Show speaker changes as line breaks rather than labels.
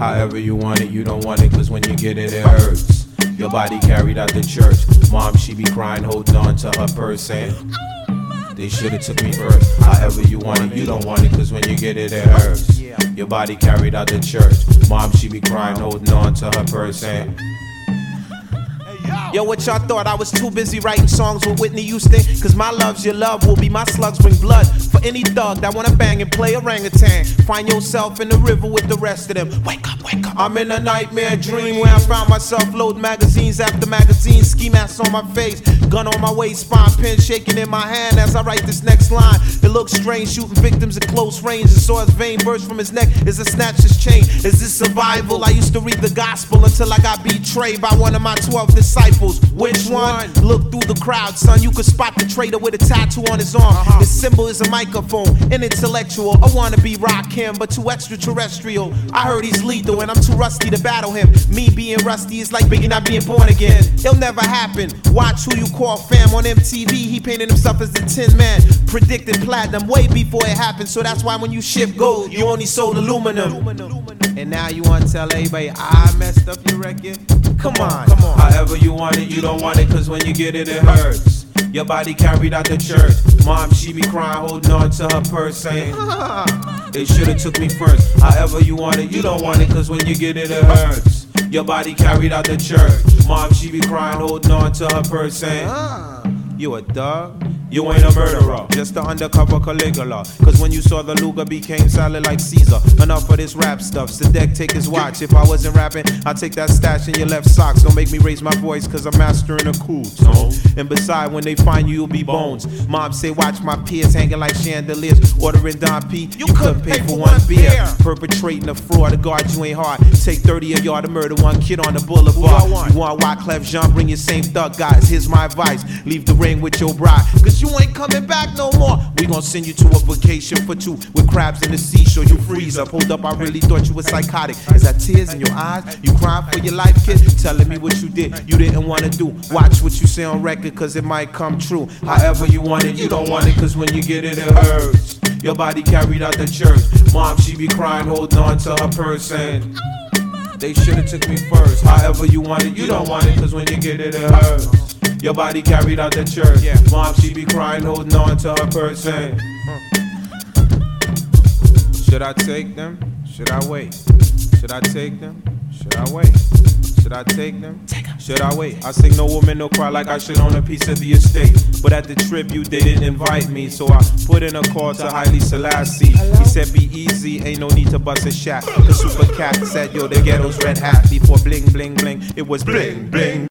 However you want it, you don't want it, cause when you get it, it hurts. Your body carried out the church. Mom, she be crying, holding on to her purse, saying, they should've took me first. However you want it, you don't want it, cause when you get it, it hurts. Your body carried out the church. Mom, she be crying, holding on to her purse, saying, yo, what y'all thought? I was too busy writing songs with Whitney Houston? Cause my love's your love will be my slugs bring blood. For any thug that wanna bang and play orangutan, find yourself in the river with the rest of them. Wake up, wake up. I'm in a nightmare dream where I found myself loading magazines after magazines, ski masks on my face, gun on my waist, spine, pen shaking in my hand as I write this next line. It looks strange, shooting victims at close range, and saw his vein burst from his neck as I snatched his chain. Is this survival? I used to read the gospel until I got betrayed by one of my 12 disciples. Which one? Look through the crowd, son. You could spot the traitor with a tattoo on his arm. His symbol is a microphone, an intellectual. I wanna be Rakim, but too extraterrestrial. I heard he's lethal and I'm too rusty to battle him. Me being rusty is like Biggie not being born again. It'll never happen. Watch Who You Call Fam on MTV. He painted himself as the Tin Man, predicted platinum way before it happened. So that's why when you ship gold, you only sold aluminum. And now you wanna tell everybody I messed up your record? Come on, come on. However you want it, you don't want it, cause when you get it, it hurts. Your body carried out the church. Mom, she be crying, holding on to her purse, saying, they should've took me first. However you want it, you don't want it, cause when you get it, it hurts. Your body carried out the church. Mom, she be crying, holding on to her purse, saying, you a dog? You ain't a murderer, just an undercover Caligula. Cause when you saw the Luger became silent like Caesar. Enough of this rap stuff, Sadek take his watch. If I wasn't rapping, I'd take that stash in your left socks. Don't make me raise my voice cause I'm mastering a cool tone. And beside, when they find you, you'll be bones. Mom say watch my peers hanging like chandeliers. Ordering Don P, you couldn't pay for one beer. Perpetrating a fraud, to guard you ain't hard. Take 30 of y'all to murder one kid on the boulevard. You want Wyclef Jean, bring your same thug guys. Here's my advice, leave the ring with your bride, cause you ain't coming back no more. We gon' send you to a vacation for two with crabs in the seashore. You freeze up, hold up, I really thought you were psychotic. Is that tears in your eyes? You crying for your life, kid? Telling me what you didn't wanna do. Watch what you say on record, cause it might come true. However you want it, you don't want it, cause when you get it, it hurts. Your body carried out the church. Mom, she be crying, holding on to her purse, saying, they should've took me first. However you want it, you don't want it, cause when you get it, it hurts. Your body carried out the church. Mom, she be crying, holding on to her purse, saying, should I take them? Should I wait? Should I take them? Should I wait? Should I take them? Should I wait? I sing no woman, no cry like I should own a piece of the estate. But at the tribute, they didn't invite me, so I put in a call to Haile Selassie. He said, be easy, ain't no need to bust a shot. The super cat said, yo, the ghetto's red hat. Before bling, bling, bling, it was bling, bling.